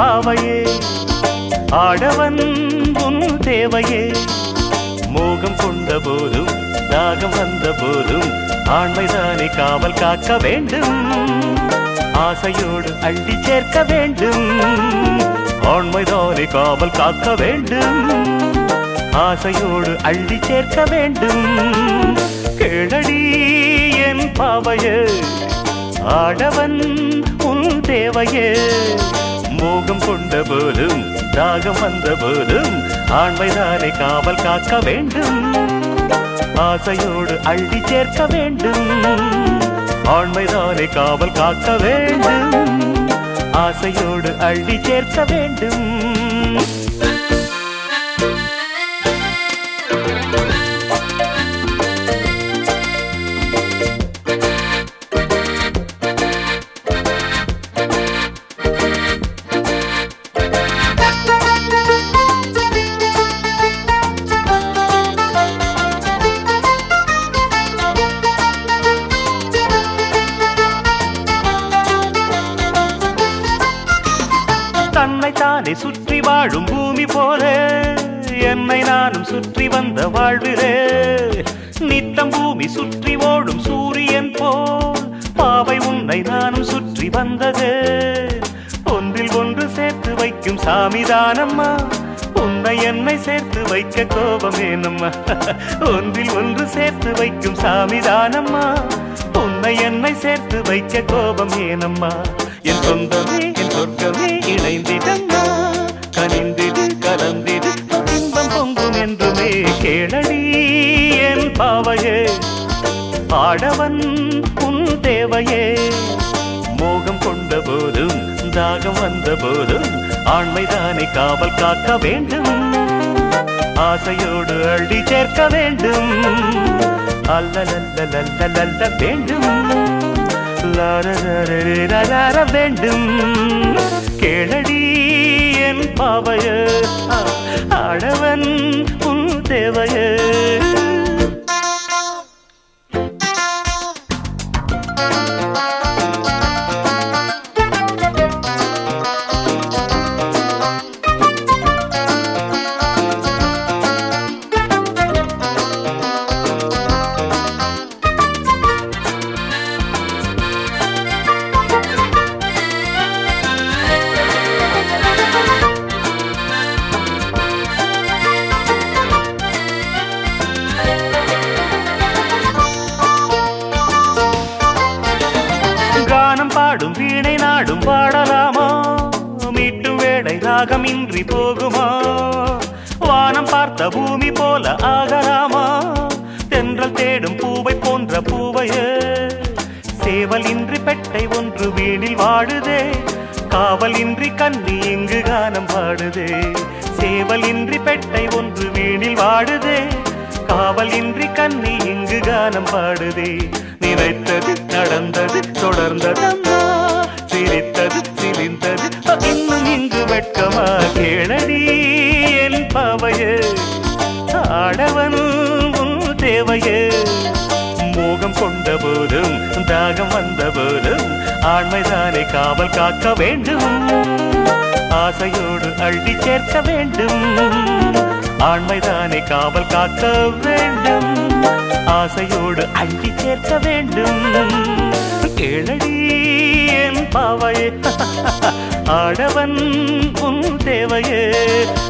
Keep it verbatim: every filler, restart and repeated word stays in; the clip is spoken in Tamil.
பாவையே ஆடவன் உன் தேவையே மோகம் கொண்ட போதும் தாகம் வந்த போதும் ஆண்மைதானே காவல் காக்க வேண்டும் ஆசையோடு அள்ளி சேர்க்க வேண்டும் ஆண்மைதானே காவல் காக்க வேண்டும் ஆசையோடு அள்ளி சேர்க்க வேண்டும் கேளடி என் பாவையே ஆடவன் உன் தேவையே மோகம் கொண்ட போதும் தாகம் வந்த போதும் ஆண்மைதானே காவல் காக்க வேண்டும் ஆசையோடு அள்ளி சேர்க்க வேண்டும் ஆண்மைதானே காவல் காக்க வேண்டும் ஆசையோடு அள்ளி சேர்க்க வேண்டும் தன்னைத்தானே சுற்றி வாழும் பூமி போல என்னை நானும் சுற்றி வந்த வாழ்விலே நித்தம் பூமி சுற்றி ஓடும் சூரியன் போல் பாவை உன்னை நானும் சுற்றி வந்தது ஒன்றில் ஒன்று சேர்த்து வைக்கும் சாமிதானம்மா உன்னை என்னை சேர்த்து வைக்க கோபம் ஏனம்மா ஒன்றில் ஒன்று சேர்த்து வைக்கும் சாமிதானம்மா உன்னை என்னை சேர்த்து வைக்க கோபம் ஏனம்மா என் சொந்தமே என் சொர்க்கமே இணைந்திடம்மா கனிந்திடு கலந்திடு இன்பம் பொங்கும் என்றுமே கேளடி என் பாவையே ஆடவன் உன் தேவையே மோகம் கொண்ட போதும் தாகம் வந்த போதும் ஆண்மைதானே காவல் காக்க வேண்டும் ஆசையோடு அள்ளி சேர்க்க வேண்டும் அல்ல வேண்டும் வேண்டும் கேளடி என் பாவையே ஆடவன் உன் தேவையே பாடும் வீணை நாடும் பாடலாமா மீட்டும் வேடை ராகமின்றி போகுமா வானம் பார்த்த பூமி போல ஆகலாமா தென்றல் தேடும் பூவை போன்ற பூவையே சேவல் இன்றி பெட்டை ஒன்று வீணில் வாடுதே காவல் இன்றி கண்ணி இங்கு கானம் பாடுதே சேவல் இன்றி பெட்டை ஒன்று வீணில் வாடுதே காவல் இன்றி கண்ணி இங்கு கானம் பாடுதே நினைத்தது நடந்தது தொடர்ந்ததம்மா சிரித்தது சிரிந்தது இன்னும் இங்கு வெட்கமா கேளடி என் பாவையே ஆடவன் உன் தேவையே மோகம் கொண்ட போதும் தாகம் வந்த போதும் ஆண்மைதானே காவல் காக்க வேண்டும் ஆசையோடு அள்ளி சேர்க்க வேண்டும் ஆண்மைதானே காவல் காக்க வேண்டும் ஆசையோடு அள்ளி சேர்க்க வேண்டும் கேளடி என் பாவையே ஆடவன் உன் தேவையே